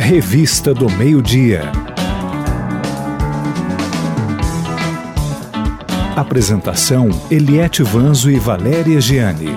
Revista do Meio-Dia. Apresentação: Eliete Vanzo e Valéria Giani.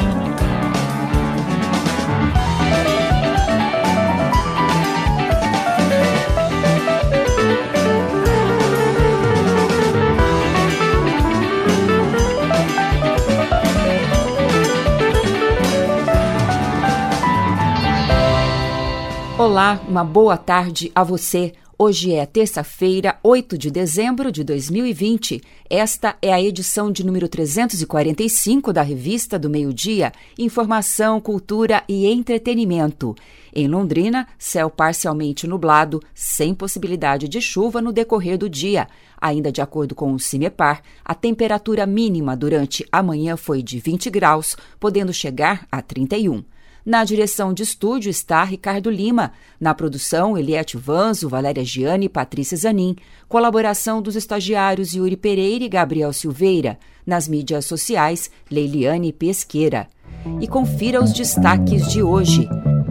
Olá, uma boa tarde a você. Hoje é terça-feira, 8 de dezembro de 2020. Esta é a edição de número 345 da Revista do Meio-Dia, Informação, Cultura e Entretenimento. Em Londrina, céu parcialmente nublado, sem possibilidade de chuva no decorrer do dia. Ainda de acordo com o CIMEPAR, a temperatura mínima durante a manhã foi de 20 graus, podendo chegar a 31. Na direção de estúdio está Ricardo Lima. Na produção, Eliete Vanzo, Valéria Giani e Patrícia Zanin. Colaboração dos estagiários Yuri Pereira e Gabriel Silveira. Nas mídias sociais, Leiliane Pesqueira. E confira os destaques de hoje.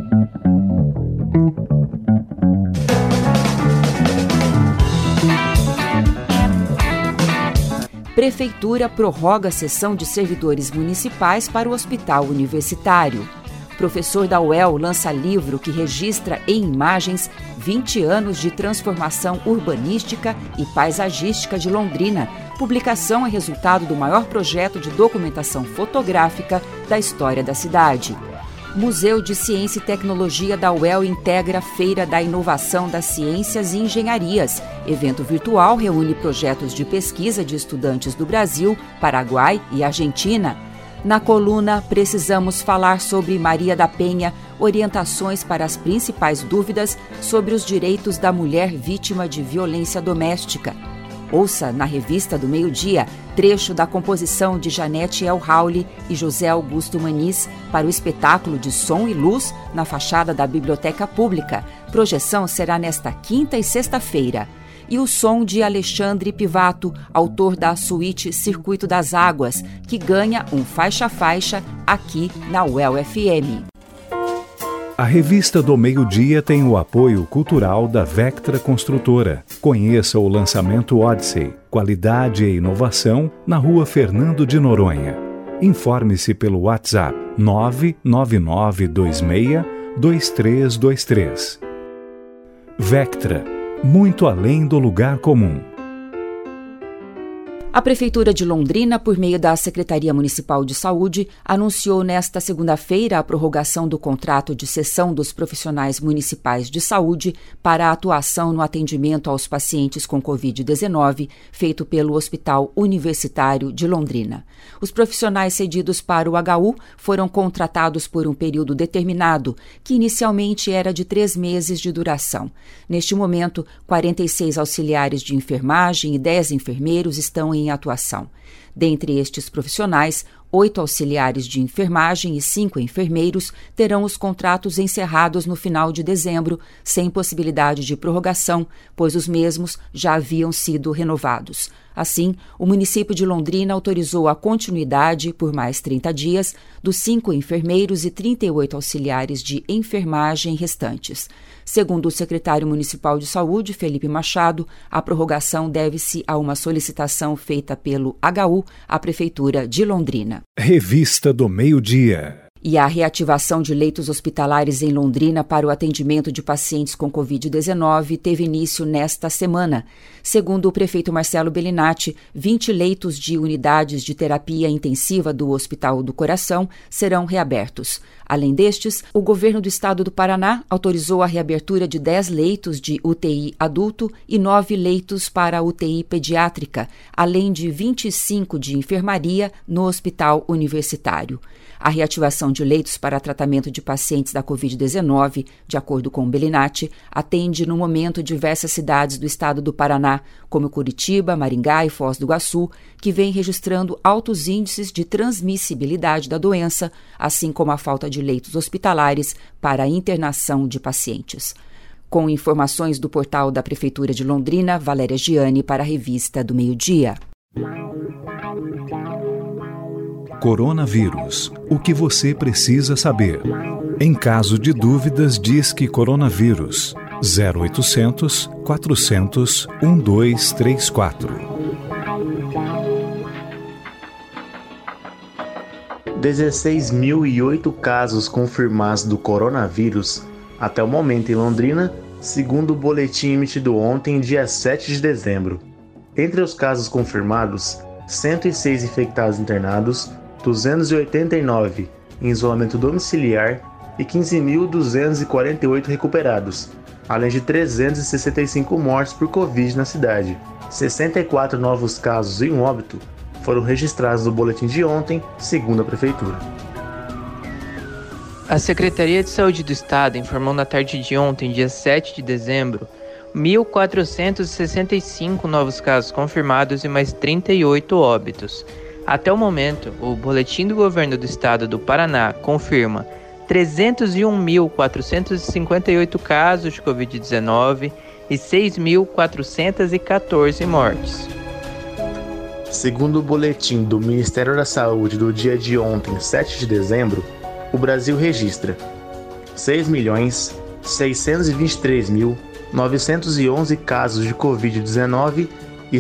Prefeitura prorroga a sessão de servidores municipais para o Hospital Universitário. Professor da UEL lança livro que registra em imagens 20 anos de transformação urbanística e paisagística de Londrina. Publicação é resultado do maior projeto de documentação fotográfica da história da cidade. Museu de Ciência e Tecnologia da UEL integra a Feira da Inovação das Ciências e Engenharias. Evento virtual reúne projetos de pesquisa de estudantes do Brasil, Paraguai e Argentina. Na coluna, precisamos falar sobre Maria da Penha, orientações para as principais dúvidas sobre os direitos da mulher vítima de violência doméstica. Ouça na Revista do Meio-Dia trecho da composição de Janete El Rauli e José Augusto Maniz para o espetáculo de som e luz na fachada da Biblioteca Pública. Projeção será nesta quinta e sexta-feira. E o som de Alexandre Pivato, autor da suíte Circuito das Águas, que ganha um faixa-faixa aqui na UEL FM. A Revista do Meio-Dia tem o apoio cultural da Vectra Construtora. Conheça o lançamento Odyssey, qualidade e inovação, na Rua Fernando de Noronha. Informe-se pelo WhatsApp 99926-2323. Vectra. Muito além do lugar comum. A Prefeitura de Londrina, por meio da Secretaria Municipal de Saúde, anunciou nesta segunda-feira a prorrogação do contrato de cessão dos profissionais municipais de saúde para a atuação no atendimento aos pacientes com Covid-19, feito pelo Hospital Universitário de Londrina. Os profissionais cedidos para o HU foram contratados por um período determinado, que inicialmente era de 3 meses de duração. Neste momento, 46 auxiliares de enfermagem e 10 enfermeiros estão em atuação. Dentre estes profissionais, 8 auxiliares de enfermagem e 5 enfermeiros terão os contratos encerrados no final de dezembro, sem possibilidade de prorrogação, pois os mesmos já haviam sido renovados. Assim, o município de Londrina autorizou a continuidade, por mais 30 dias, dos 5 enfermeiros e 38 auxiliares de enfermagem restantes. Segundo o secretário municipal de saúde, Felipe Machado, a prorrogação deve-se a uma solicitação feita pelo HU à Prefeitura de Londrina. Revista do Meio-Dia. E a reativação de leitos hospitalares em Londrina para o atendimento de pacientes com Covid-19 teve início nesta semana. Segundo o prefeito Marcelo Bellinati, 20 leitos de unidades de terapia intensiva do Hospital do Coração serão reabertos. Além destes, o governo do estado do Paraná autorizou a reabertura de 10 leitos de UTI adulto e 9 leitos para UTI pediátrica, além de 25 de enfermaria no Hospital Universitário. A reativação de leitos para tratamento de pacientes da Covid-19, de acordo com Bellinati, atende no momento diversas cidades do estado do Paraná, como Curitiba, Maringá e Foz do Iguaçu, que vêm registrando altos índices de transmissibilidade da doença, assim como a falta de leitos hospitalares para a internação de pacientes. Com informações do portal da Prefeitura de Londrina, Valéria Giani para a Revista do Meio-Dia. Coronavírus. O que você precisa saber? Em caso de dúvidas, diz que coronavírus. 0800 400 1234. 16.008 casos confirmados do coronavírus até o momento em Londrina, segundo o boletim emitido ontem, dia 7 de dezembro. Entre os casos confirmados, 106 infectados internados, 289 em isolamento domiciliar e 15.248 recuperados, além de 365 mortes por Covid na cidade. 64 novos casos e um óbito foram registrados no boletim de ontem, segundo a Prefeitura. A Secretaria de Saúde do Estado informou na tarde de ontem, dia 7 de dezembro, 1.465 novos casos confirmados e mais 38 óbitos. Até o momento, o Boletim do Governo do Estado do Paraná confirma 301.458 casos de Covid-19 e 6.414 mortes. Segundo o boletim do Ministério da Saúde do dia de ontem, 7 de dezembro, o Brasil registra 6.623.911 casos de Covid-19 e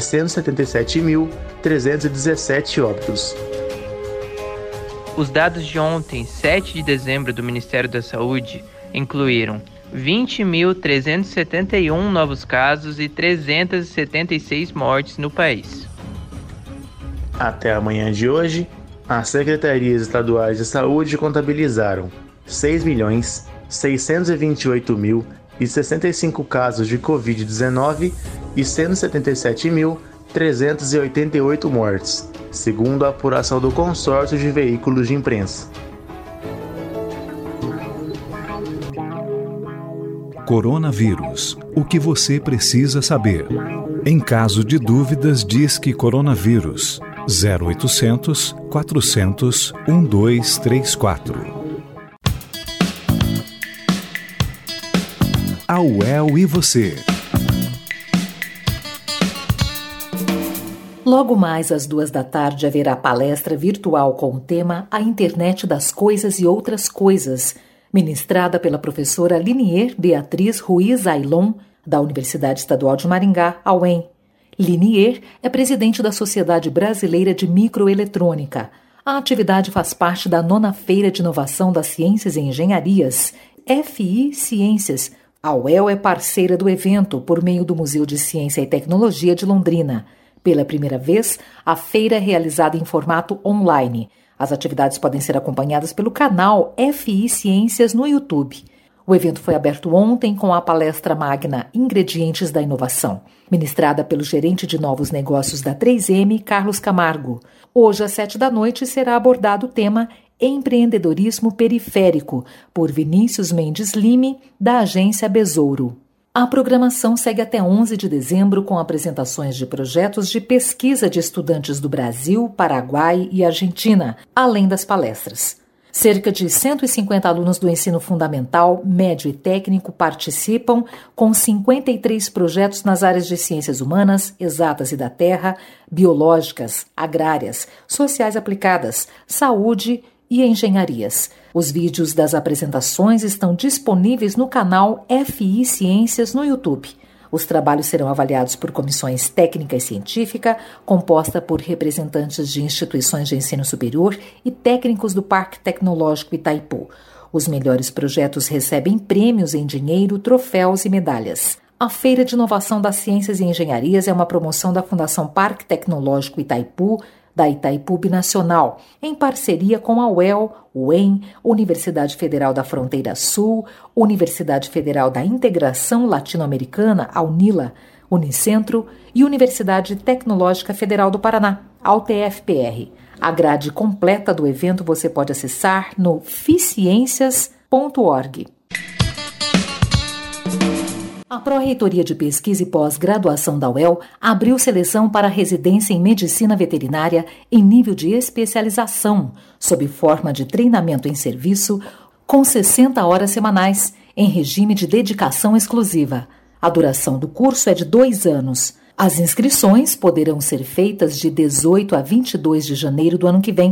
177.317 óbitos. Os dados de ontem, 7 de dezembro, do Ministério da Saúde, incluíram 20.371 novos casos e 376 mortes no país. Até a manhã de hoje, as secretarias estaduais de saúde contabilizaram 6.628.065 casos de Covid-19 e 177.388 mortes, segundo a apuração do Consórcio de Veículos de Imprensa. Coronavírus. O que você precisa saber? Em caso de dúvidas, Disque Coronavírus. 0800 400 1234. A UEL e você. Logo mais às 14h haverá palestra virtual com o tema A Internet das Coisas e Outras Coisas, ministrada pela professora Linier Beatriz Ruiz Ailon, da Universidade Estadual de Maringá, a UEM. Linier é presidente da Sociedade Brasileira de Microeletrônica. A atividade faz parte da 9ª Feira de Inovação das Ciências e Engenharias, FI Ciências. A UEL é parceira do evento por meio do Museu de Ciência e Tecnologia de Londrina. Pela primeira vez, a feira é realizada em formato online. As atividades podem ser acompanhadas pelo canal FI Ciências no YouTube. O evento foi aberto ontem com a palestra magna Ingredientes da Inovação, ministrada pelo gerente de novos negócios da 3M, Carlos Camargo. Hoje, às 19h, será abordado o tema Empreendedorismo Periférico, por Vinícius Mendes Lime, da agência Besouro. A programação segue até 11 de dezembro com apresentações de projetos de pesquisa de estudantes do Brasil, Paraguai e Argentina, além das palestras. Cerca de 150 alunos do ensino fundamental, médio e técnico participam, com 53 projetos nas áreas de ciências humanas, exatas e da terra, biológicas, agrárias, sociais aplicadas, saúde e engenharias. Os vídeos das apresentações estão disponíveis no canal FI Ciências no YouTube. Os trabalhos serão avaliados por comissões técnica e científica, composta por representantes de instituições de ensino superior e técnicos do Parque Tecnológico Itaipu. Os melhores projetos recebem prêmios em dinheiro, troféus e medalhas. A Feira de Inovação das Ciências e Engenharias é uma promoção da Fundação Parque Tecnológico Itaipu, da Itaipu Binacional, em parceria com a UEL, UEM, Universidade Federal da Fronteira Sul, Universidade Federal da Integração Latino-Americana, a UNILA, Unicentro e Universidade Tecnológica Federal do Paraná, a UTFPR. A grade completa do evento você pode acessar no ficiencias.org. A Pró-Reitoria de Pesquisa e Pós-Graduação da UEL abriu seleção para residência em Medicina Veterinária em nível de especialização, sob forma de treinamento em serviço, com 60 horas semanais, em regime de dedicação exclusiva. A duração do curso é de 2 anos. As inscrições poderão ser feitas de 18 a 22 de janeiro do ano que vem.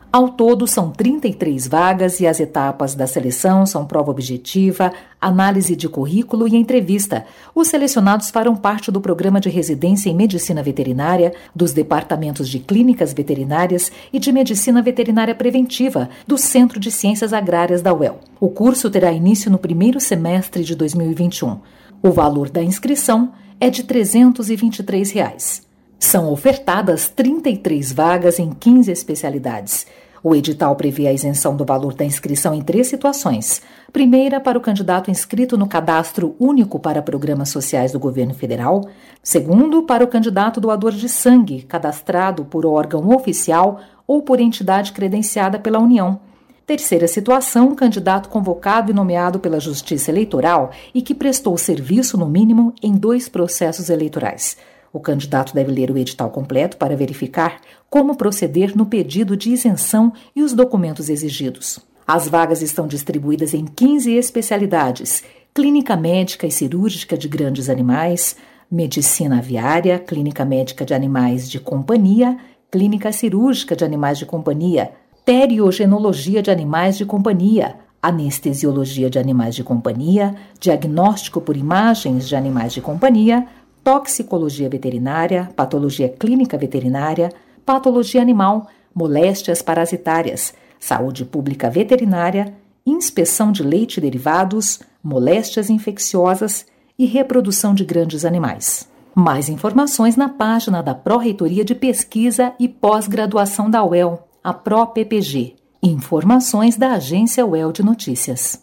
Ao todo, são 33 vagas e as etapas da seleção são prova objetiva, análise de currículo e entrevista. Os selecionados farão parte do programa de residência em medicina veterinária, dos departamentos de clínicas veterinárias e de medicina veterinária preventiva do Centro de Ciências Agrárias da UEL. O curso terá início no primeiro semestre de 2021. O valor da inscrição é de R$ 323. São ofertadas 33 vagas em 15 especialidades. O edital prevê a isenção do valor da inscrição em 3 situações. Primeira, para o candidato inscrito no Cadastro Único para Programas Sociais do Governo Federal. Segundo, para o candidato doador de sangue, cadastrado por órgão oficial ou por entidade credenciada pela União. Terceira situação, candidato convocado e nomeado pela Justiça Eleitoral e que prestou serviço, no mínimo, em 2 processos eleitorais. O candidato deve ler o edital completo para verificar como proceder no pedido de isenção e os documentos exigidos. As vagas estão distribuídas em 15 especialidades: clínica médica e cirúrgica de grandes animais, medicina aviária, clínica médica de animais de companhia, clínica cirúrgica de animais de companhia, teriogenologia de animais de companhia, anestesiologia de animais de companhia, diagnóstico por imagens de animais de companhia, toxicologia veterinária, patologia clínica veterinária, patologia animal, moléstias parasitárias, saúde pública veterinária, inspeção de leite e derivados, moléstias infecciosas e reprodução de grandes animais. Mais informações na página da Pró-Reitoria de Pesquisa e Pós-Graduação da UEL, a PRO-PPG. Informações da Agência UEL de Notícias.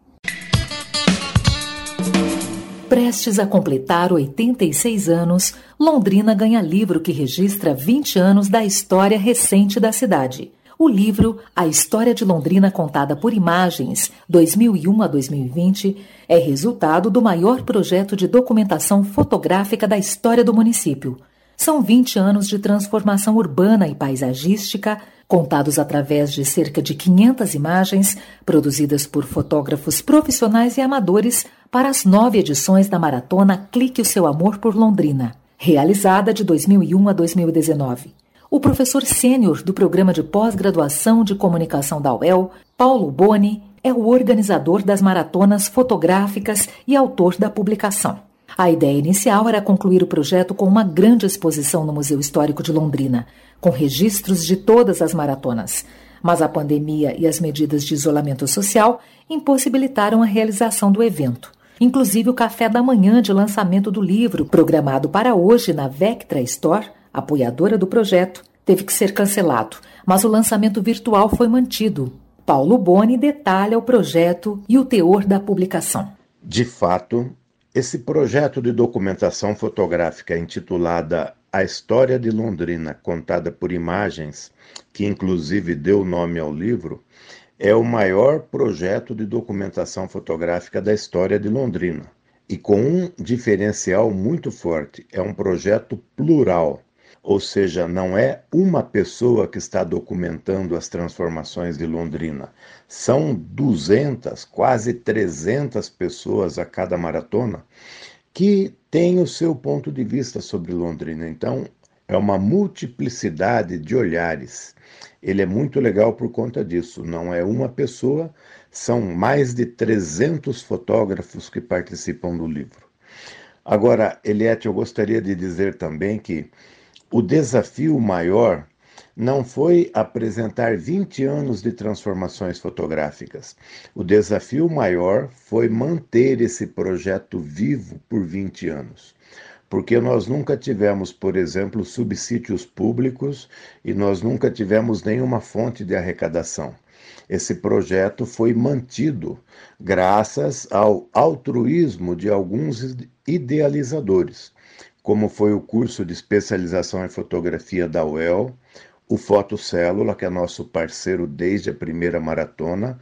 Prestes a completar 86 anos, Londrina ganha livro que registra 20 anos da história recente da cidade. O livro A História de Londrina Contada por Imagens, 2001 a 2020, é resultado do maior projeto de documentação fotográfica da história do município. São 20 anos de transformação urbana e paisagística, contados através de cerca de 500 imagens, produzidas por fotógrafos profissionais e amadores para as 9 edições da maratona Clique o Seu Amor por Londrina, realizada de 2001 a 2019. O professor sênior do Programa de Pós-Graduação de Comunicação da UEL, Paulo Boni, é o organizador das maratonas fotográficas e autor da publicação. A ideia inicial era concluir o projeto com uma grande exposição no Museu Histórico de Londrina, com registros de todas as maratonas. Mas a pandemia e as medidas de isolamento social impossibilitaram a realização do evento. Inclusive o café da manhã de lançamento do livro, programado para hoje na Vectra Store, apoiadora do projeto, teve que ser cancelado, mas o lançamento virtual foi mantido. Paulo Boni detalha o projeto e o teor da publicação. De fato, esse projeto de documentação fotográfica intitulada A História de Londrina Contada por Imagens, que inclusive deu nome ao livro, é o maior projeto de documentação fotográfica da história de Londrina. E com um diferencial muito forte, é um projeto plural, ou seja, não é uma pessoa que está documentando as transformações de Londrina. São 200, quase 300 pessoas a cada maratona que têm o seu ponto de vista sobre Londrina. Então, é uma multiplicidade de olhares. Ele é muito legal por conta disso. Não é uma pessoa, são mais de 300 fotógrafos que participam do livro. Agora, Eliette, eu gostaria de dizer também que o desafio maior não foi apresentar 20 anos de transformações fotográficas. O desafio maior foi manter esse projeto vivo por 20 anos. Porque nós nunca tivemos, por exemplo, subsídios públicos e nós nunca tivemos nenhuma fonte de arrecadação. Esse projeto foi mantido graças ao altruísmo de alguns idealizadores, como foi o curso de especialização em fotografia da UEL, o Fotocélula, que é nosso parceiro desde a primeira maratona,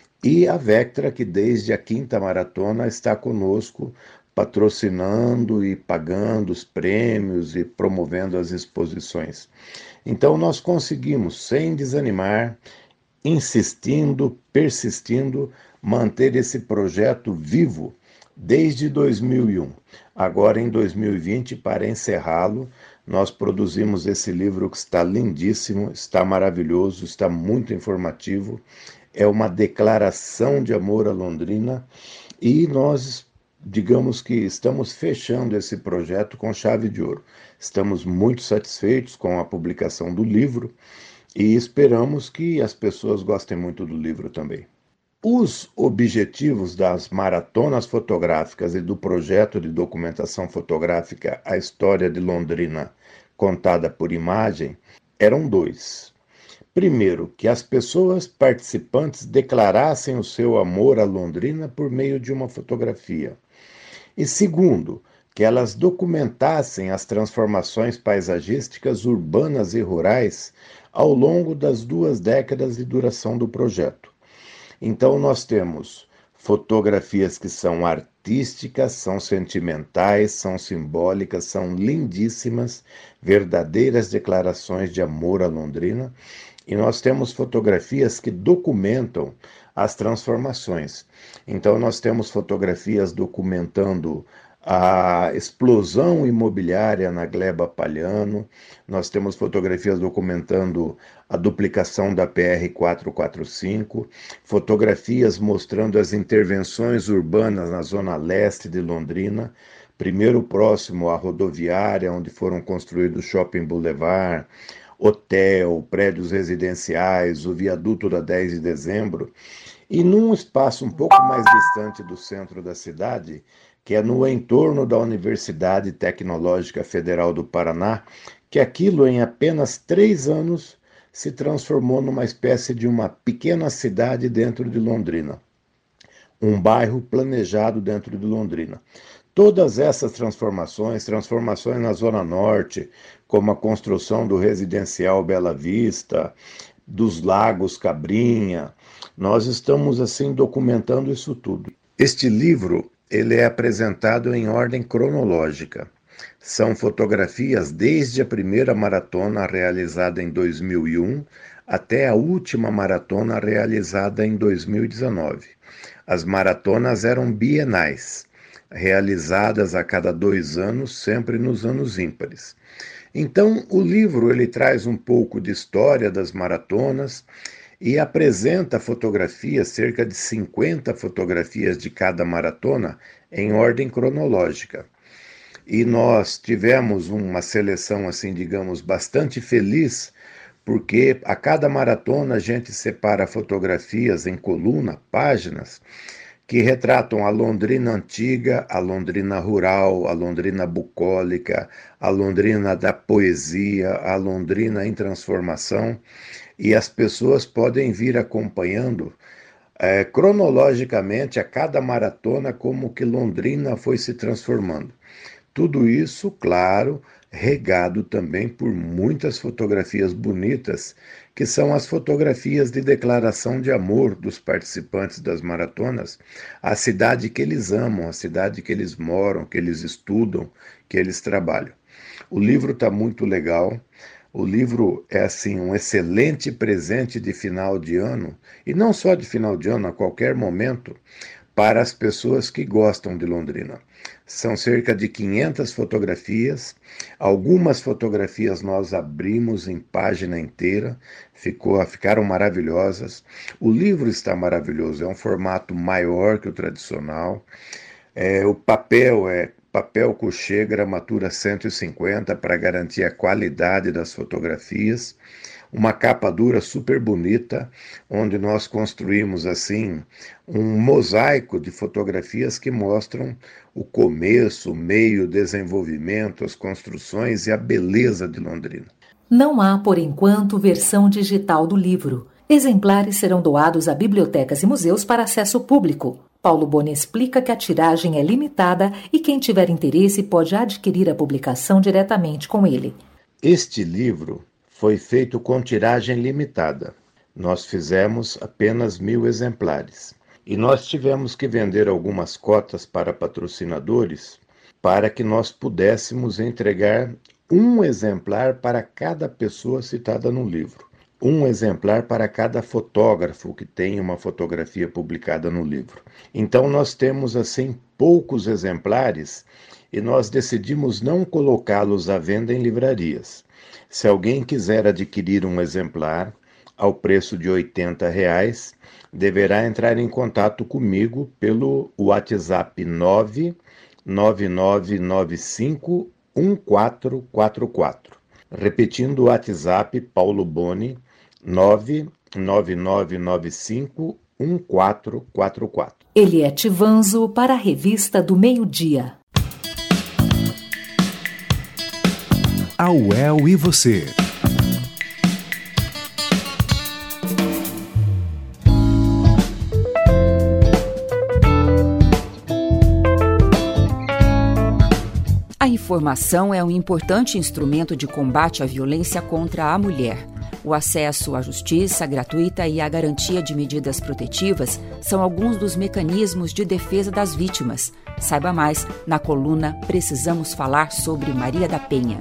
e a Vectra, que desde a 5ª maratona está conosco, patrocinando e pagando os prêmios e promovendo as exposições. Então nós conseguimos, sem desanimar, insistindo, persistindo, manter esse projeto vivo desde 2001. Agora, em 2020, para encerrá-lo, nós produzimos esse livro que está lindíssimo, está maravilhoso, está muito informativo. É uma declaração de amor à Londrina e nós, digamos que estamos fechando esse projeto com chave de ouro. Estamos muito satisfeitos com a publicação do livro e esperamos que as pessoas gostem muito do livro também. Os objetivos das maratonas fotográficas e do projeto de documentação fotográfica A História de Londrina Contada por Imagem eram dois. Primeiro, que as pessoas participantes declarassem o seu amor à Londrina por meio de uma fotografia. E segundo, que elas documentassem as transformações paisagísticas urbanas e rurais ao longo das 2 décadas de duração do projeto. Então nós temos fotografias que são artísticas, são sentimentais, são simbólicas, são lindíssimas, verdadeiras declarações de amor à Londrina. E nós temos fotografias que documentam as transformações. Então nós temos fotografias documentando a explosão imobiliária na Gleba Palhano, nós temos fotografias documentando a duplicação da PR-445, fotografias mostrando as intervenções urbanas na zona leste de Londrina, primeiro próximo à rodoviária, onde foram construídos Shopping Boulevard, hotel, prédios residenciais, o viaduto da 10 de dezembro, e num espaço um pouco mais distante do centro da cidade, que é no entorno da Universidade Tecnológica Federal do Paraná, que aquilo em apenas 3 anos se transformou numa espécie de uma pequena cidade dentro de Londrina, um bairro planejado dentro de Londrina. Todas essas transformações na Zona Norte, como a construção do residencial Bela Vista, dos Lagos Cabrinha, nós estamos assim documentando isso tudo. Este livro, ele é apresentado em ordem cronológica. São fotografias desde a primeira maratona realizada em 2001 até a última maratona realizada em 2019. As maratonas eram bienais, realizadas a cada 2 anos, sempre nos anos ímpares. Então, o livro ele traz um pouco de história das maratonas e apresenta fotografias, cerca de 50 fotografias de cada maratona, em ordem cronológica. E nós tivemos uma seleção, assim, digamos, bastante feliz, porque a cada maratona a gente separa fotografias em coluna, páginas, que retratam a Londrina antiga, a Londrina rural, a Londrina bucólica, a Londrina da poesia, a Londrina em transformação, e as pessoas podem vir acompanhando cronologicamente a cada maratona como que Londrina foi se transformando. Tudo isso, claro, regado também por muitas fotografias bonitas, que são as fotografias de declaração de amor dos participantes das maratonas à cidade que eles amam, à cidade que eles moram, que eles estudam, que eles trabalham. O livro está muito legal. O livro é assim um excelente presente de final de ano, e não só de final de ano, a qualquer momento, para as pessoas que gostam de Londrina. São cerca de 500 fotografias, algumas fotografias nós abrimos em página inteira, ficaram maravilhosas. O livro está maravilhoso, é um formato maior que o tradicional. O papel é papel couché gramatura 150 para garantir a qualidade das fotografias. Uma capa dura super bonita, onde nós construímos assim um mosaico de fotografias que mostram o começo, o meio, o desenvolvimento, as construções e a beleza de Londrina. Não há, por enquanto, versão digital do livro. Exemplares serão doados a bibliotecas e museus para acesso público. Paulo Boni explica que a tiragem é limitada e quem tiver interesse pode adquirir a publicação diretamente com ele. Este livro foi feito com tiragem limitada. Nós fizemos apenas 1.000 exemplares. E nós tivemos que vender algumas cotas para patrocinadores para que nós pudéssemos entregar um exemplar para cada pessoa citada no livro. Um exemplar para cada fotógrafo que tem uma fotografia publicada no livro. Então nós temos assim poucos exemplares e nós decidimos não colocá-los à venda em livrarias. Se alguém quiser adquirir um exemplar ao preço de R$ 80, deverá entrar em contato comigo pelo WhatsApp 999951444. Repetindo o WhatsApp, Paulo Boni, 999951444. Eliete Vanzo para a Revista do Meio-Dia. A UEL e você. A informação é um importante instrumento de combate à violência contra a mulher. O acesso à justiça gratuita e a garantia de medidas protetivas são alguns dos mecanismos de defesa das vítimas. Saiba mais na coluna Precisamos Falar sobre Maria da Penha.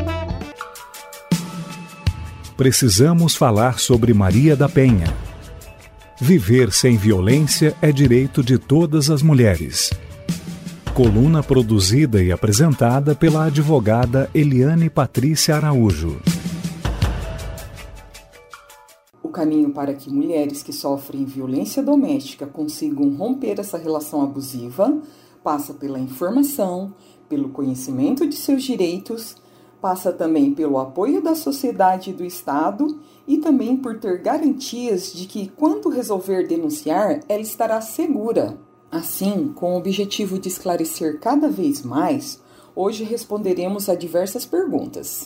Precisamos falar sobre Maria da Penha. Viver sem violência é direito de todas as mulheres. Coluna produzida e apresentada pela advogada Eliane Patrícia Araújo. O caminho para que mulheres que sofrem violência doméstica consigam romper essa relação abusiva passa pela informação, pelo conhecimento de seus direitos, passa também pelo apoio da sociedade e do Estado e também por ter garantias de que, quando resolver denunciar, ela estará segura. Assim, com o objetivo de esclarecer cada vez mais, hoje responderemos a diversas perguntas.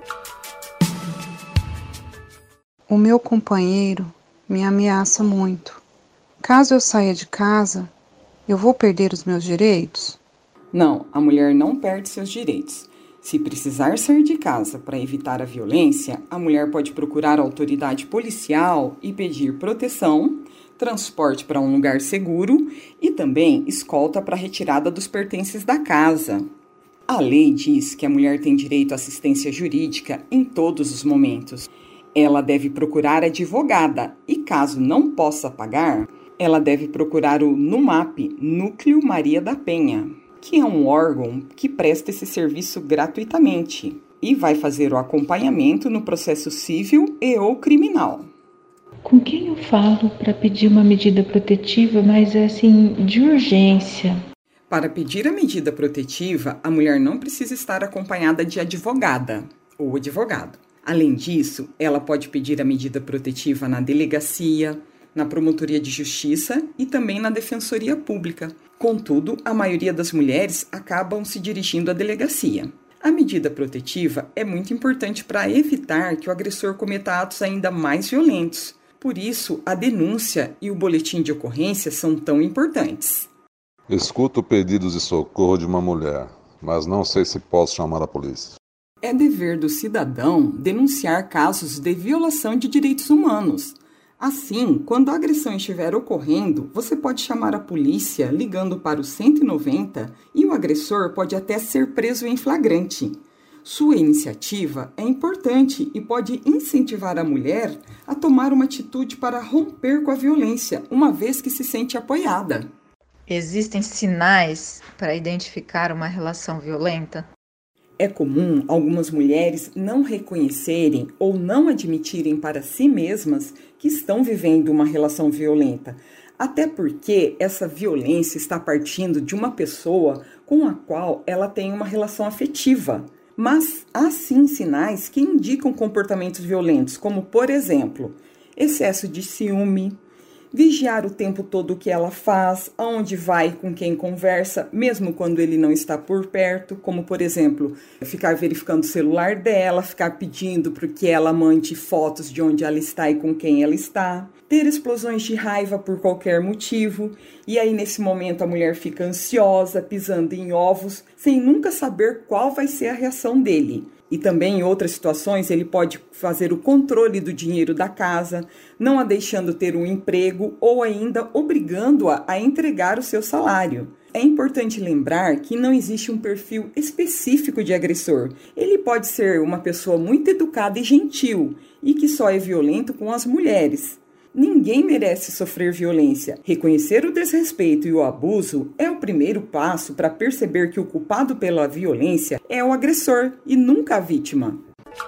O meu companheiro me ameaça muito. Caso eu saia de casa, eu vou perder os meus direitos? Não, a mulher não perde seus direitos. Se precisar sair de casa para evitar a violência, a mulher pode procurar a autoridade policial e pedir proteção, transporte para um lugar seguro e também escolta para a retirada dos pertences da casa. A lei diz que a mulher tem direito à assistência jurídica em todos os momentos. Ela deve procurar advogada e, caso não possa pagar, ela deve procurar o NUMAP, Núcleo Maria da Penha, que é um órgão que presta esse serviço gratuitamente e vai fazer o acompanhamento no processo civil e ou criminal. Com quem eu falo para pedir uma medida protetiva, mas assim, de urgência? Para pedir a medida protetiva, a mulher não precisa estar acompanhada de advogada ou advogado. Além disso, ela pode pedir a medida protetiva na delegacia, na Promotoria de Justiça e também na Defensoria Pública. Contudo, a maioria das mulheres acabam se dirigindo à delegacia. A medida protetiva é muito importante para evitar que o agressor cometa atos ainda mais violentos. Por isso, a denúncia e o boletim de ocorrência são tão importantes. Escuto pedidos de socorro de uma mulher, mas não sei se posso chamar a polícia. É dever do cidadão denunciar casos de violação de direitos humanos. Assim, quando a agressão estiver ocorrendo, você pode chamar a polícia ligando para o 190 e o agressor pode até ser preso em flagrante. Sua iniciativa é importante e pode incentivar a mulher a tomar uma atitude para romper com a violência, uma vez que se sente apoiada. Existem sinais para identificar uma relação violenta? É comum algumas mulheres não reconhecerem ou não admitirem para si mesmas que estão vivendo uma relação violenta, até porque essa violência está partindo de uma pessoa com a qual ela tem uma relação afetiva. Mas há sim sinais que indicam comportamentos violentos, como, por exemplo, excesso de ciúme, vigiar o tempo todo o que ela faz, aonde vai, com quem conversa, mesmo quando ele não está por perto, como, por exemplo, ficar verificando o celular dela, ficar pedindo para que ela mande fotos de onde ela está e com quem ela está, ter explosões de raiva por qualquer motivo, e aí nesse momento a mulher fica ansiosa, pisando em ovos, sem nunca saber qual vai ser a reação dele. E também em outras situações ele pode fazer o controle do dinheiro da casa, não a deixando ter um emprego ou ainda obrigando-a a entregar o seu salário. É importante lembrar que não existe um perfil específico de agressor. Ele pode ser uma pessoa muito educada e gentil e que só é violento com as mulheres. Ninguém merece sofrer violência. Reconhecer o desrespeito e o abuso é o primeiro passo para perceber que o culpado pela violência é o agressor e nunca a vítima.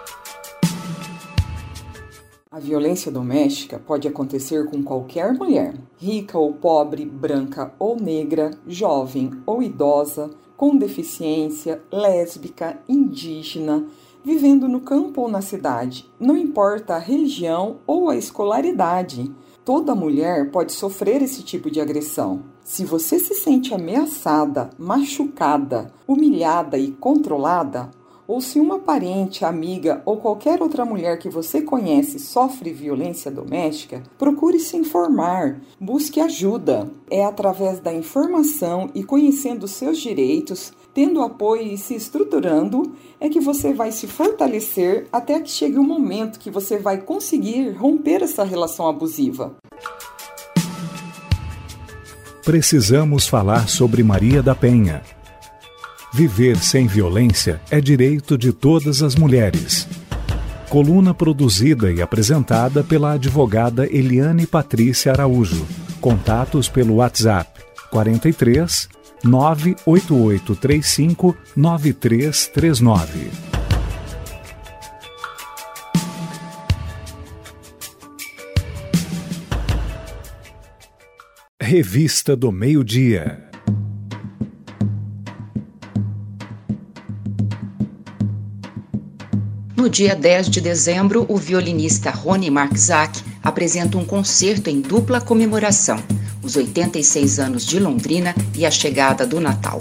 A violência doméstica pode acontecer com qualquer mulher, rica ou pobre, branca ou negra, jovem ou idosa, com deficiência, lésbica, indígena, vivendo no campo ou na cidade, não importa a religião ou a escolaridade. Toda mulher pode sofrer esse tipo de agressão. Se você se sente ameaçada, machucada, humilhada e controlada, ou se uma parente, amiga ou qualquer outra mulher que você conhece sofre violência doméstica, procure se informar, busque ajuda. É através da informação e conhecendo seus direitos, tendo apoio e se estruturando, é que você vai se fortalecer até que chegue o momento que você vai conseguir romper essa relação abusiva. Precisamos falar sobre Maria da Penha. Viver sem violência é direito de todas as mulheres. Coluna produzida e apresentada pela advogada Eliane Patrícia Araújo. Contatos pelo WhatsApp 43 98835 9339. Revista do Meio-Dia. No dia 10 de dezembro, o violinista Rony Marczak apresenta um concerto em dupla comemoração, os 86 anos de Londrina e a chegada do Natal.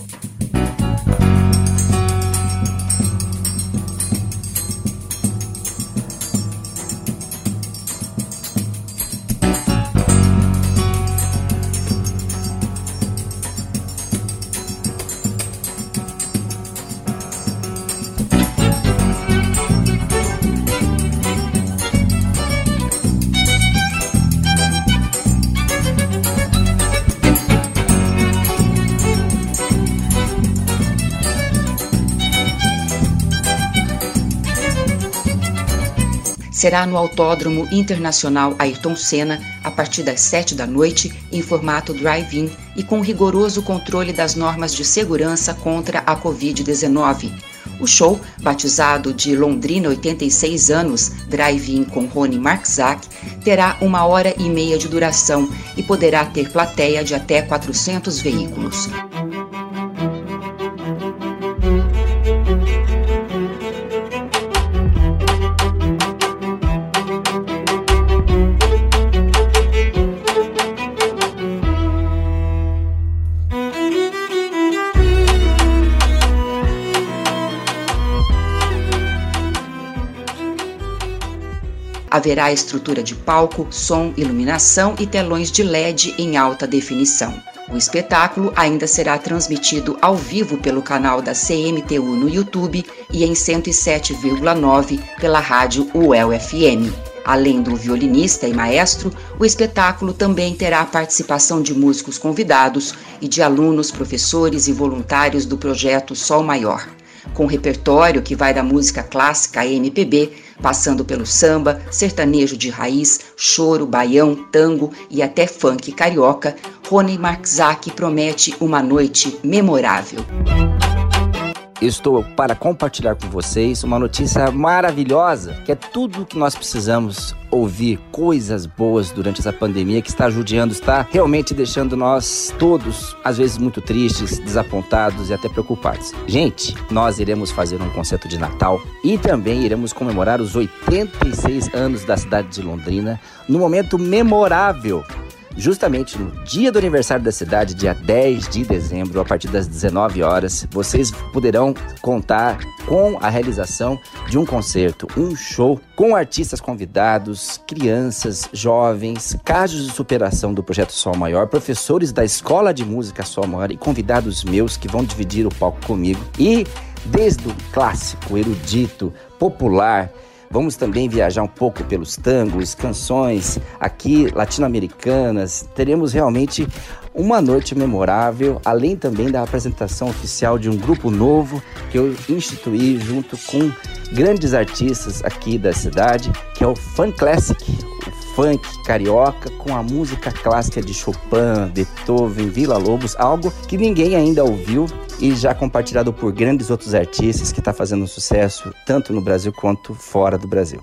Será no Autódromo Internacional Ayrton Senna, a partir das 7 da noite, em formato drive-in e com rigoroso controle das normas de segurança contra a Covid-19. O show, batizado de Londrina 86 anos, drive-in com Rony Marczak, terá 1h30 de duração e poderá ter plateia de até 400 veículos. Haverá estrutura de palco, som, iluminação e telões de LED em alta definição. O espetáculo ainda será transmitido ao vivo pelo canal da CMTU no YouTube e em 107,9 pela rádio UEL FM. Além do violinista e maestro, o espetáculo também terá a participação de músicos convidados e de alunos, professores e voluntários do projeto Sol Maior. Com repertório que vai da música clássica à MPB, passando pelo samba, sertanejo de raiz, choro, baião, tango e até funk carioca, Rony Marczak promete uma noite memorável. Estou para compartilhar com vocês uma notícia maravilhosa, que é tudo o que nós precisamos ouvir, coisas boas durante essa pandemia que está judiando, está realmente deixando nós todos, às vezes, muito tristes, desapontados e até preocupados. Gente, nós iremos fazer um concerto de Natal e também iremos comemorar os 86 anos da cidade de Londrina, num momento memorável. Justamente no dia do aniversário da cidade, dia 10 de dezembro, a partir das 19 horas, vocês poderão contar com a realização de um concerto, um show com artistas convidados, crianças, jovens, casos de superação do Projeto Sol Maior, professores da Escola de Música Sol Maior e convidados meus que vão dividir o palco comigo. E desde o clássico, erudito, popular, vamos também viajar um pouco pelos tangos, canções aqui latino-americanas. Teremos realmente uma noite memorável, além também da apresentação oficial de um grupo novo que eu instituí junto com grandes artistas aqui da cidade, que é o Fun Classic, o funk carioca com a música clássica de Chopin, Beethoven, Villa-Lobos, algo que ninguém ainda ouviu e já compartilhado por grandes outros artistas que está fazendo sucesso tanto no Brasil quanto fora do Brasil.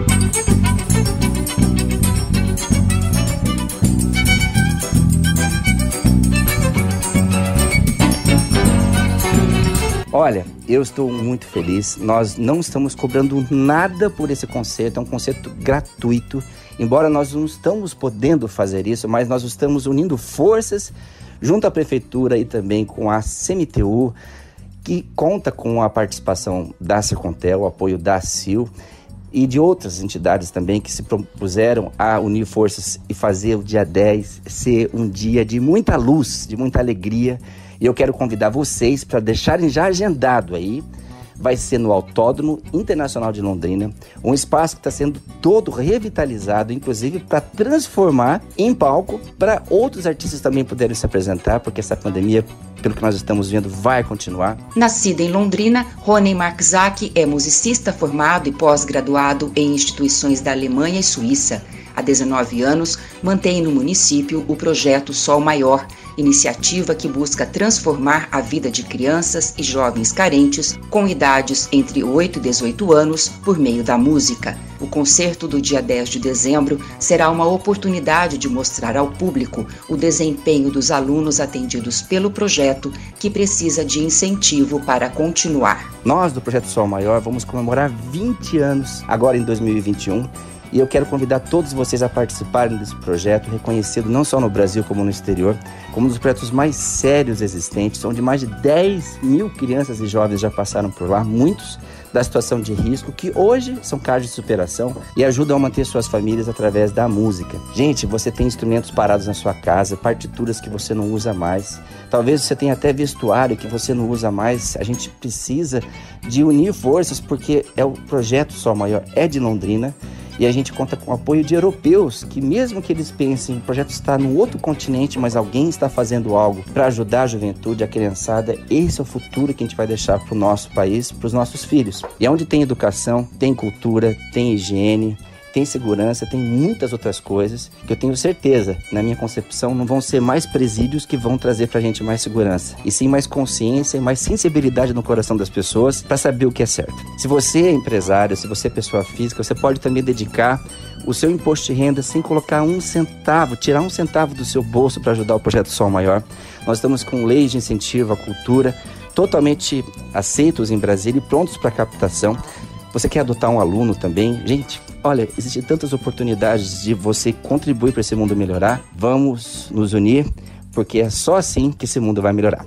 Olha, eu estou muito feliz. Nós não estamos cobrando nada por esse concerto, é um concerto gratuito. Embora nós não estamos podendo fazer isso, mas nós estamos unindo forças junto à Prefeitura e também com a CMTU, que conta com a participação da Sercontel, o apoio da CIL e de outras entidades também que se propuseram a unir forças e fazer o dia 10 ser um dia de muita luz, de muita alegria. E eu quero convidar vocês para deixarem já agendado aí. Vai ser no Autódromo Internacional de Londrina, um espaço que está sendo todo revitalizado, inclusive para transformar em palco para outros artistas também poderem se apresentar, porque essa pandemia, pelo que nós estamos vendo, vai continuar. Nascida em Londrina, Rony Marczak é musicista formado e pós-graduado em instituições da Alemanha e Suíça. Há 19 anos, mantém no município o projeto Sol Maior, iniciativa que busca transformar a vida de crianças e jovens carentes com idades entre 8 e 18 anos por meio da música. O concerto do dia 10 de dezembro será uma oportunidade de mostrar ao público o desempenho dos alunos atendidos pelo projeto, que precisa de incentivo para continuar. Nós do Projeto Sol Maior vamos comemorar 20 anos agora em 2021. E eu quero convidar todos vocês a participarem desse projeto, reconhecido não só no Brasil como no exterior, como um dos projetos mais sérios existentes, onde mais de 10 mil crianças e jovens já passaram por lá, muitos da situação de risco, que hoje são casos de superação e ajudam a manter suas famílias através da música. Gente, você tem instrumentos parados na sua casa, partituras que você não usa mais, talvez você tenha até vestuário que você não usa mais. A gente precisa de unir forças, porque o projeto Sol Maior é de Londrina, e a gente conta com o apoio de europeus, que mesmo que eles pensem, o projeto está num outro continente, mas alguém está fazendo algo para ajudar a juventude, a criançada. Esse é o futuro que a gente vai deixar para o nosso país, para os nossos filhos. E onde tem educação, tem cultura, tem higiene, tem segurança, tem muitas outras coisas que eu tenho certeza, na minha concepção, não vão ser mais presídios que vão trazer pra gente mais segurança, e sim mais consciência e mais sensibilidade no coração das pessoas para saber o que é certo. Se você é empresário, se você é pessoa física, você pode também dedicar o seu imposto de renda sem colocar um centavo, tirar um centavo do seu bolso para ajudar o Projeto Sol Maior. Nós estamos com leis de incentivo à cultura totalmente aceitos em Brasília e prontos para captação. Você quer adotar um aluno também? Gente, olha, existem tantas oportunidades de você contribuir para esse mundo melhorar. Vamos nos unir, porque é só assim que esse mundo vai melhorar.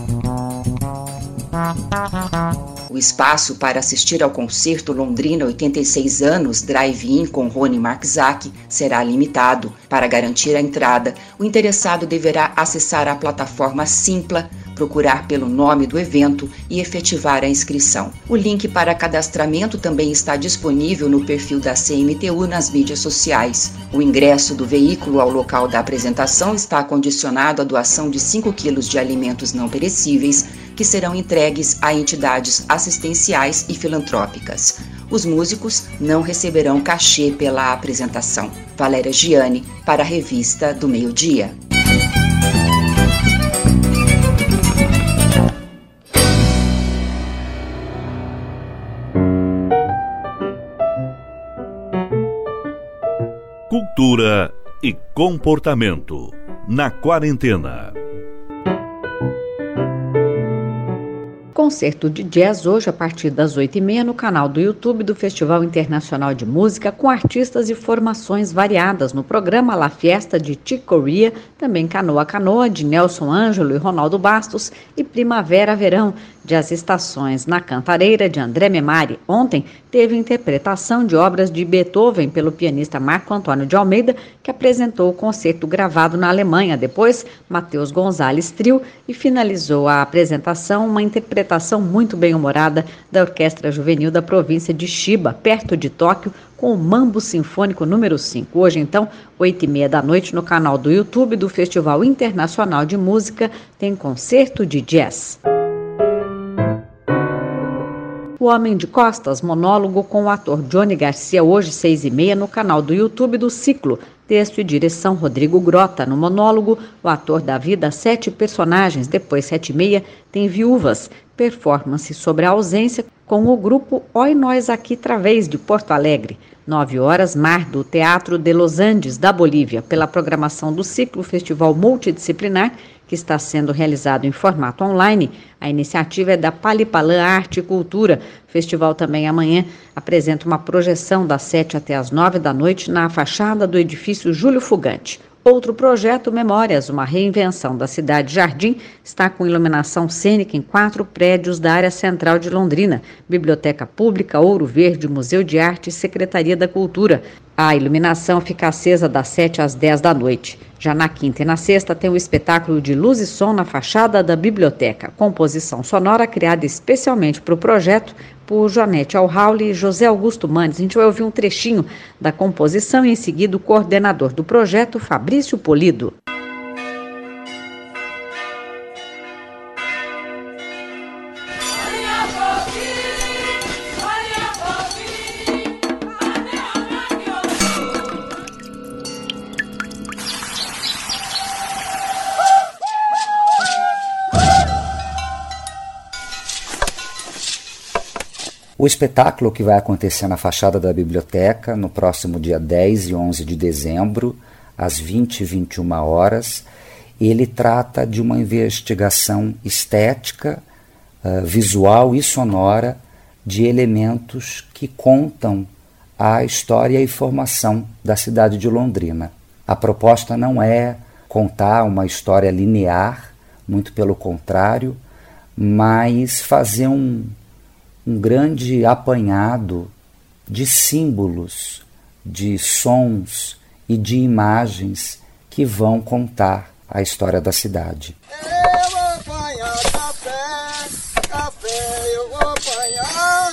O espaço para assistir ao concerto Londrina 86 anos Drive-In com Rony Marczak será limitado. Para garantir a entrada, o interessado deverá acessar a plataforma Simpla, procurar pelo nome do evento e efetivar a inscrição. O link para cadastramento também está disponível no perfil da CMTU nas mídias sociais. O ingresso do veículo ao local da apresentação está condicionado à doação de 5 quilos de alimentos não perecíveis, que serão entregues a entidades assistenciais e filantrópicas. Os músicos não receberão cachê pela apresentação. Valéria Giani, para a Revista do Meio-Dia. Cultura e comportamento na quarentena. Concerto de jazz hoje a partir das 8h30 no canal do YouTube do Festival Internacional de Música, com artistas e formações variadas no programa La Fiesta de Chick Corea, também Canoa a Canoa de Nelson Ângelo e Ronaldo Bastos e Primavera Verão de As Estações na Cantareira de André Memari. Ontem teve interpretação de obras de Beethoven pelo pianista Marco Antônio de Almeida, que apresentou o concerto gravado na Alemanha. Depois, Matheus Gonzalez Trio, e finalizou a apresentação uma interpretação muito bem-humorada da Orquestra Juvenil da província de Chiba, perto de Tóquio, com o Mambo Sinfônico número 5. Hoje, então, 8h30 da noite, no canal do YouTube do Festival Internacional de Música, tem concerto de jazz. O Homem de Costas, monólogo com o ator Johnny Garcia, hoje 6h30 no canal do YouTube do Ciclo. Texto e direção Rodrigo Grota. No monólogo, o ator dá vida a 7 personagens. Depois, 7h30, tem Viúvas, performance sobre a ausência com o grupo Oi Nós Aqui Través, de Porto Alegre. 9h, Mar, do Teatro de Los Andes, da Bolívia, pela programação do Ciclo, festival multidisciplinar, que está sendo realizado em formato online. A iniciativa é da Palipalã Arte e Cultura. O festival também amanhã apresenta uma projeção das 7 até as 9 da noite na fachada do edifício Júlio Fugante. Outro projeto, Memórias, uma reinvenção da Cidade Jardim, está com iluminação cênica em 4 prédios da área central de Londrina: Biblioteca Pública, Ouro Verde, Museu de Arte e Secretaria da Cultura. A iluminação fica acesa das 7 às 10 da noite. Já na quinta e na sexta tem o espetáculo de luz e som na fachada da biblioteca. Composição sonora criada especialmente para o projeto por Joanete Alhauli e José Augusto Manes. A gente vai ouvir um trechinho da composição e em seguida o coordenador do projeto, Fabrício Polido. O espetáculo, que vai acontecer na fachada da biblioteca no próximo dia 10 e 11 de dezembro, às 20 e 21 horas, ele trata de uma investigação estética, visual e sonora de elementos que contam a história e formação da cidade de Londrina. A proposta não é contar uma história linear, muito pelo contrário, mas fazer um grande apanhado de símbolos, de sons e de imagens que vão contar a história da cidade. Eu vou apanhar café, eu vou apanhar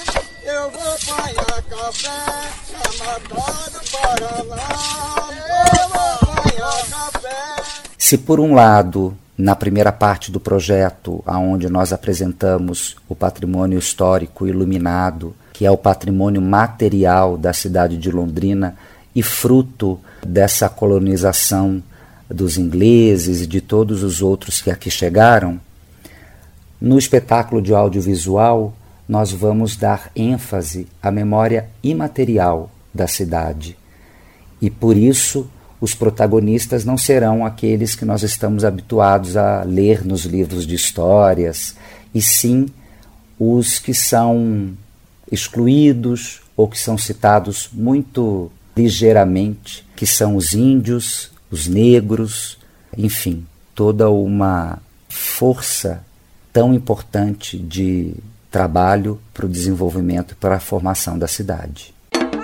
café, chamador do Paraná, eu vou apanhar café. Se por um lado, na primeira parte do projeto, onde nós apresentamos o patrimônio histórico iluminado, que é o patrimônio material da cidade de Londrina e fruto dessa colonização dos ingleses e de todos os outros que aqui chegaram, no espetáculo de audiovisual nós vamos dar ênfase à memória imaterial da cidade. E por isso os protagonistas não serão aqueles que nós estamos habituados a ler nos livros de histórias, e sim os que são excluídos ou que são citados muito ligeiramente, que são os índios, os negros, enfim, toda uma força tão importante de trabalho para o desenvolvimento e para a formação da cidade.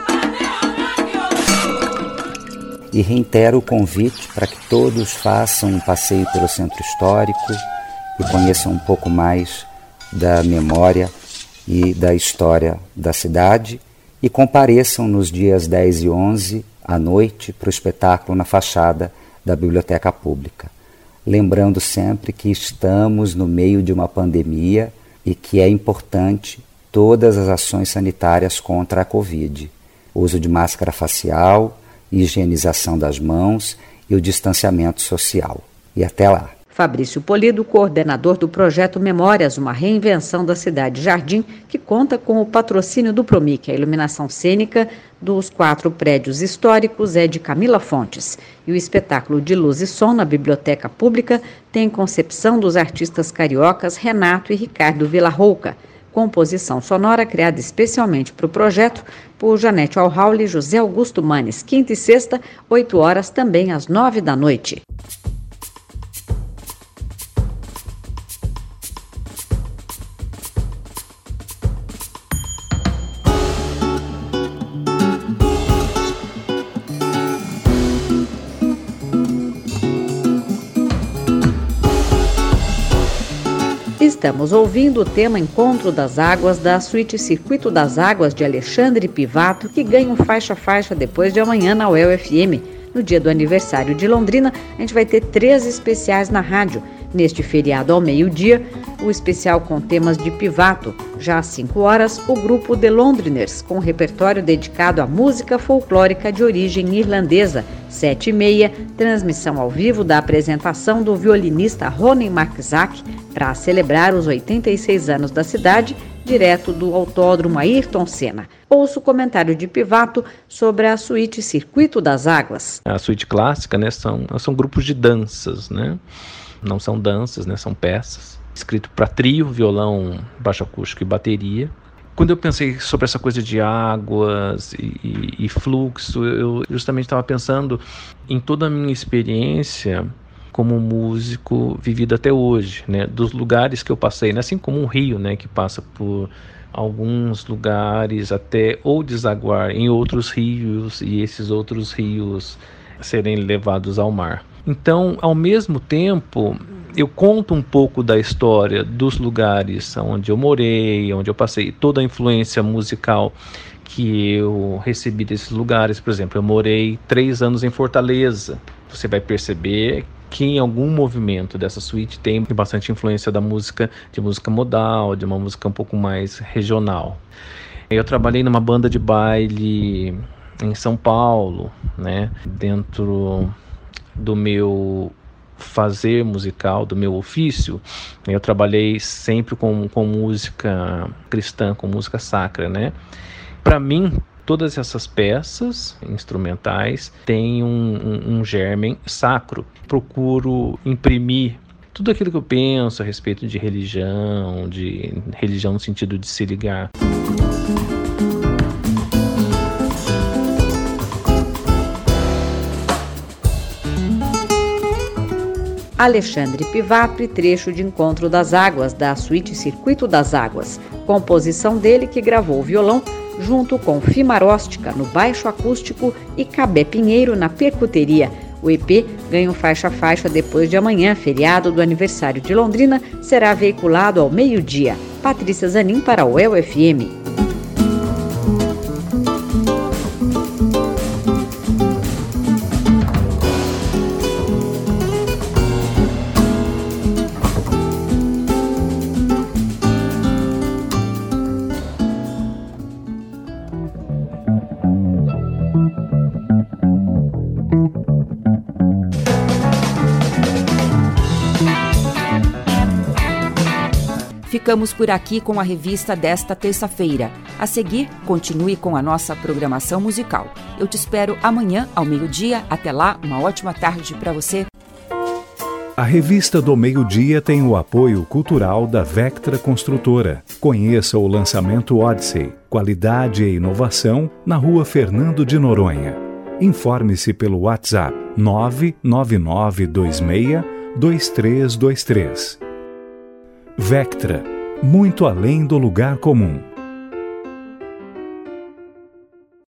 E reitero o convite para que todos façam um passeio pelo centro histórico e conheçam um pouco mais da memória e da história da cidade e compareçam nos dias 10 e 11 à noite para o espetáculo na fachada da Biblioteca Pública. Lembrando sempre que estamos no meio de uma pandemia e que é importante todas as ações sanitárias contra a Covid. O uso de máscara facial, higienização das mãos e o distanciamento social. E até lá. Fabrício Polido, coordenador do projeto Memórias, uma reinvenção da Cidade Jardim, que conta com o patrocínio do Promic. A iluminação cênica dos 4 prédios históricos é de Camila Fontes. E o espetáculo de luz e som na Biblioteca Pública tem concepção dos artistas cariocas Renato e Ricardo Villarrouca. Composição sonora criada especialmente para o projeto por Joanete Alhauli e José Augusto Manes. Quinta e sexta, 8 horas, também às 9 da noite. Estamos ouvindo o tema Encontro das Águas da suíte Circuito das Águas de Alexandre Pivato, que ganha um faixa-faixa depois de amanhã na UEL FM. No dia do aniversário de Londrina, a gente vai ter 3 especiais na rádio. Neste feriado ao meio-dia, o especial com temas de Pivato. Já às 5 horas, o grupo The Londriners, com repertório dedicado à música folclórica de origem irlandesa. 7h30, transmissão ao vivo da apresentação do violinista Ronnie Marczak para celebrar os 86 anos da cidade, direto do Autódromo Ayrton Senna. Ouça o comentário de Pivato sobre a suíte Circuito das Águas. A suíte clássica, né, são grupos de danças, né? Não são danças, né, são peças. Escrito para trio, violão, baixo acústico e bateria. Quando eu pensei sobre essa coisa de águas e fluxo, eu justamente estava pensando em toda a minha experiência como músico vivido até hoje, né, dos lugares que eu passei, né, assim como um rio, né, que passa por alguns lugares até ou desaguar em outros rios e esses outros rios serem levados ao mar. Então, ao mesmo tempo, eu conto um pouco da história dos lugares onde eu morei, onde eu passei, toda a influência musical que eu recebi desses lugares. Por exemplo, eu morei 3 anos em Fortaleza. Você vai perceber que em algum movimento dessa suíte tem bastante influência da música, de música modal, de uma música um pouco mais regional. Eu trabalhei numa banda de baile em São Paulo, né, dentro do meu fazer musical, do meu ofício. Eu trabalhei sempre com música cristã, com música sacra, né? Para mim, todas essas peças instrumentais têm um germen sacro. Procuro imprimir tudo aquilo que eu penso a respeito de religião no sentido de se ligar. Alexandre Pivato e trecho de Encontro das Águas, da suíte Circuito das Águas. Composição dele, que gravou o violão junto com Fimaróstica no baixo acústico e Cabé Pinheiro na percuteria. O EP ganha faixa a faixa depois de amanhã, feriado do aniversário de Londrina, será veiculado ao meio-dia. Patrícia Zanin para o UEL FM. Ficamos por aqui com a revista desta terça-feira. A seguir, continue com a nossa programação musical. Eu te espero amanhã ao meio-dia. Até lá, uma ótima tarde para você. A revista do meio-dia tem o apoio cultural da Vectra Construtora. Conheça o lançamento Odyssey, qualidade e inovação, na Rua Fernando de Noronha. Informe-se pelo WhatsApp 99926-2323. Vectra, muito além do lugar comum.